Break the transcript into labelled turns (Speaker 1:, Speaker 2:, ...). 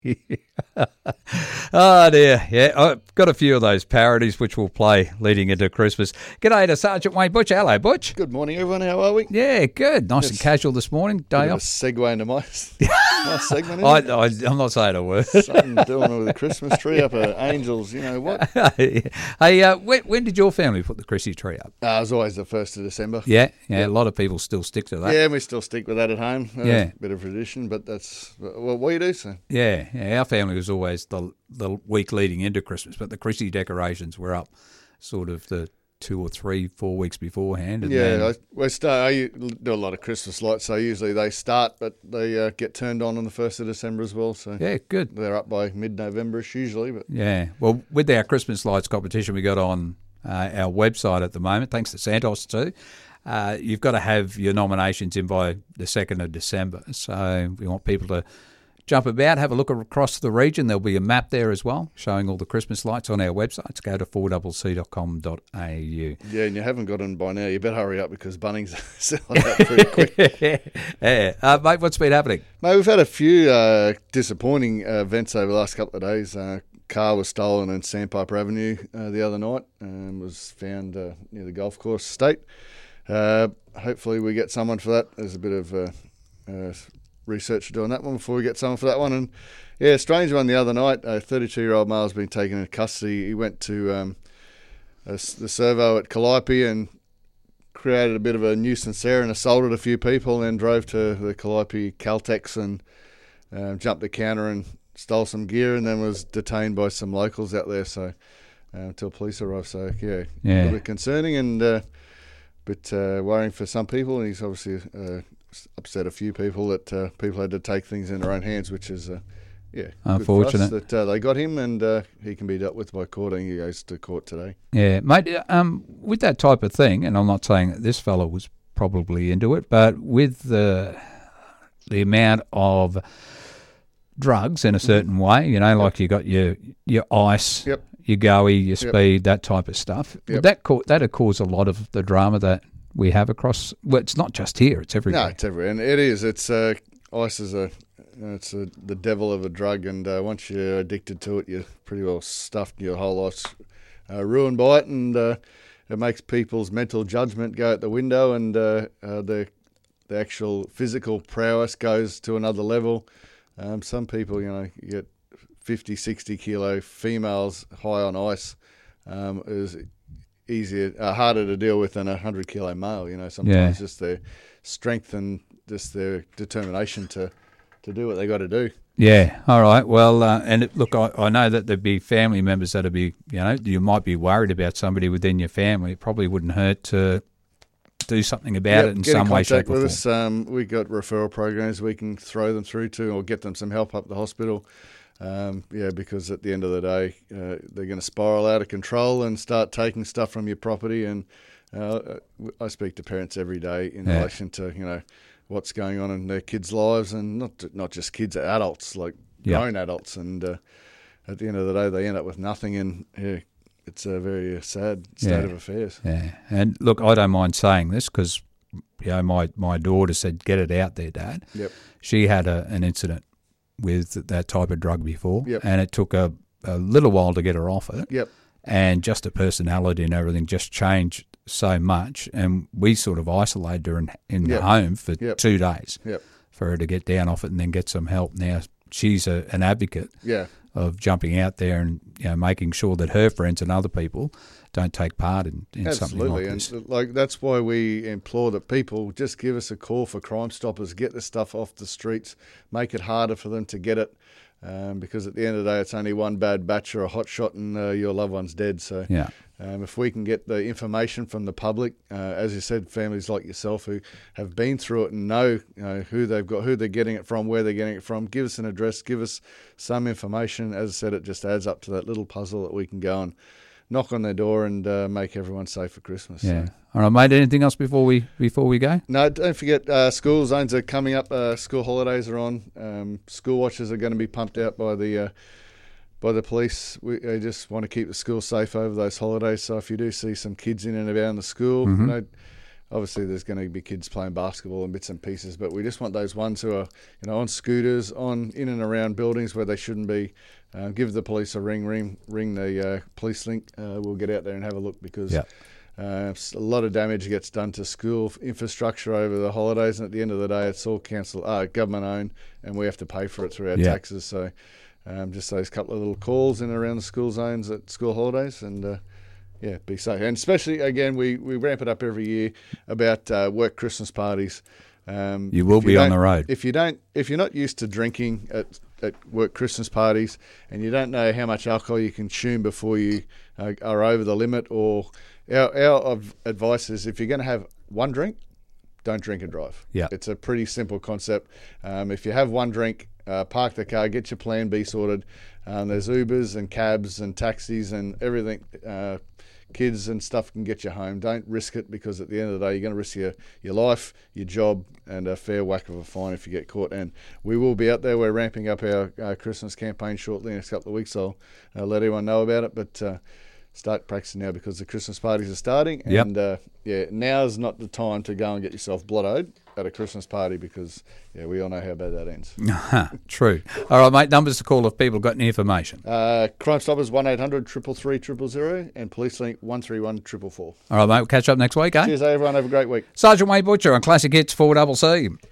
Speaker 1: Oh dear, yeah, I've got a few of those parodies which we'll play leading into Christmas. G'day to Sergeant Wayne Butch. Hello, Butch.
Speaker 2: Good morning, everyone. How are we?
Speaker 1: Yeah, good. Nice and casual this morning. Day
Speaker 2: Bit of
Speaker 1: off.
Speaker 2: a segue into my nice segment. Isn't
Speaker 1: I'm not saying a word.
Speaker 2: Something doing with the Christmas tree up at Angels. You know what?
Speaker 1: Hey, when did your family put the Chrissy tree up?
Speaker 2: It was always the 1st of December.
Speaker 1: Yeah. A lot of people still stick to that.
Speaker 2: Yeah, we still stick with that at home.
Speaker 1: Yeah.
Speaker 2: Bit of tradition, but that's what we do. So.
Speaker 1: Yeah, our family was always the week leading into Christmas, but the Chrissy decorations were up sort of the 2 or 3, 4 weeks beforehand. And
Speaker 2: yeah, I do a lot of Christmas lights, so usually they start, but they get turned on the 1st of December as well. So
Speaker 1: yeah, good.
Speaker 2: They're up by mid-November-ish usually. But
Speaker 1: yeah, well, with our Christmas lights competition we got on our website at the moment, thanks to Santos too, you've got to have your nominations in by the 2nd of December. So we want people to jump about, have a look across the region. There'll be a map there as well, showing all the Christmas lights on our website. Go to 4cc.com.au.
Speaker 2: Yeah, and you haven't got them by now. You better hurry up because Bunnings are selling out pretty quick.
Speaker 1: Yeah. Mate, what's been happening?
Speaker 2: Mate, we've had a few disappointing events over the last couple of days. Car was stolen in Sandpiper Avenue the other night and was found near the golf course estate. Hopefully we get someone for that. There's a bit of research to do on that one before we get someone for that one. And yeah, strange one the other night. A 32-year-old male has been taken into custody. He went to the servo at Calliope and created a bit of a nuisance there and assaulted a few people, and then drove to the Calliope Caltex and jumped the counter and stole some gear, and then was detained by some locals out there. So until police arrived. So yeah, a little bit concerning and a bit worrying for some people. And he's obviously upset a few people that people had to take things in their own hands, which is
Speaker 1: unfortunate
Speaker 2: good for us that they got him, and he can be dealt with by court. And he goes to court today.
Speaker 1: Yeah, mate. With that type of thing, and I'm not saying that this fellow was probably into it, but with the amount of drugs in a certain way, you know, like you got your ice, your goey, your speed, that type of stuff. That'd cause a lot of the drama that we have across. Well, it's not just here; it's everywhere.
Speaker 2: No, it's everywhere, and it is. It's ice is the devil of a drug, and once you're addicted to it, you're pretty well stuffed. Your whole life's ruined by it, and it makes people's mental judgment go out the window, and the actual physical prowess goes to another level. Some people, you get 50, 60 kilo females high on ice is harder to deal with than a 100 kilo male. Sometimes just their strength and just their determination to do what they got to do.
Speaker 1: Yeah, all right. Well, look, I know that there'd be family members that'd be, you might be worried about somebody within your family. It probably wouldn't hurt to do something about it in some way, shape or form.
Speaker 2: We got referral programs we can throw them through to, or get them some help up the hospital. Because at the end of the day, they're going to spiral out of control and start taking stuff from your property. And I speak to parents every day in relation to what's going on in their kids' lives, and not just kids, adults, like grown adults. And at the end of the day, they end up with nothing, and it's a very sad state of affairs.
Speaker 1: Yeah, and look, I don't mind saying this because my daughter said, "Get it out there, Dad."
Speaker 2: Yep.
Speaker 1: She had an incident with that type of drug before,
Speaker 2: yep.
Speaker 1: and it took a little while to get her off it.
Speaker 2: Yep.
Speaker 1: And just her personality and everything just changed so much, and we sort of isolated her in the home for 2 days for her to get down off it and then get some help. Now she's an advocate of jumping out there and making sure that her friends and other people don't take part in something like this.
Speaker 2: And that's why we implore that people just give us a call for Crime Stoppers, get the stuff off the streets, make it harder for them to get it, because at the end of the day, it's only one bad batch or a hot shot and your loved one's dead. So if we can get the information from the public, as you said, families like yourself who have been through it and know who they've got, who they're getting it from, where they're getting it from, give us an address, give us some information. As I said, it just adds up to that little puzzle that we can go and knock on their door and make everyone safe for Christmas.
Speaker 1: Yeah. So. All right, mate. Anything else before we go?
Speaker 2: No, don't forget school zones are coming up. School holidays are on. School watches are going to be pumped out by the police. We just want to keep the school safe over those holidays. So if you do see some kids in and about the school, obviously there's going to be kids playing basketball and bits and pieces, but we just want those ones who are, on scooters, in and around buildings where they shouldn't be. Give the police a ring the police link. We'll get out there and have a look, because a lot of damage gets done to school infrastructure over the holidays, and at the end of the day, it's all government owned, and we have to pay for it through our taxes. So just those couple of little calls in and around the school zones at school holidays, and be safe. And especially, again, we ramp it up every year about work Christmas parties.
Speaker 1: You will be on the road.
Speaker 2: If you're not used to drinking at work Christmas parties, and you don't know how much alcohol you consume before you are over the limit, or our advice is, if you're going to have one drink, don't drink and drive.
Speaker 1: Yeah,
Speaker 2: it's a pretty simple concept. If you have one drink, park the car, get your plan B sorted. There's Ubers and cabs and taxis and everything. Kids and stuff can get you home. Don't risk it, because at the end of the day, you're going to risk your life, your job, and a fair whack of a fine if you get caught. And we will be out there. We're ramping up our Christmas campaign shortly, in the next couple of weeks. I'll let everyone know about it. But start practicing now, because the Christmas parties are starting. And now's not the time to go and get yourself blottoed at a Christmas party, because we all know how bad that ends.
Speaker 1: True. All right, mate, numbers to call if people got any information.
Speaker 2: Crime Stoppers 1800 333 000 and Police Link 131 444.
Speaker 1: All right, mate, we'll catch up next week, eh?
Speaker 2: Cheers, everyone. Have a great week.
Speaker 1: Sergeant Wayne Butcher on Classic Hits 4CC.